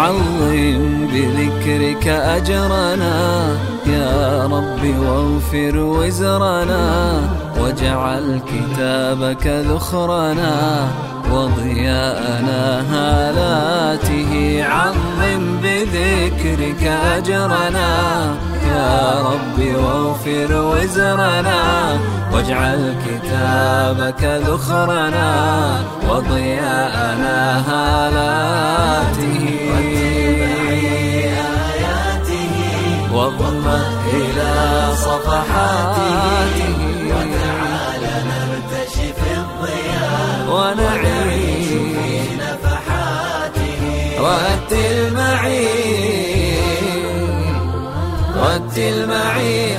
عظم بذكرك أجرنا يا رب واغفر وزرنا واجعل كتابك ذخرنا وضياءنا هالاته عظم بذكرك أجرنا يا رب واغفر وزرنا واجعل كتابك ذخرنا وضياءنا هالاته واضم إلى صفحاته وتعالى نرتشي في الضياء ونعيش في نفحاته رتل معي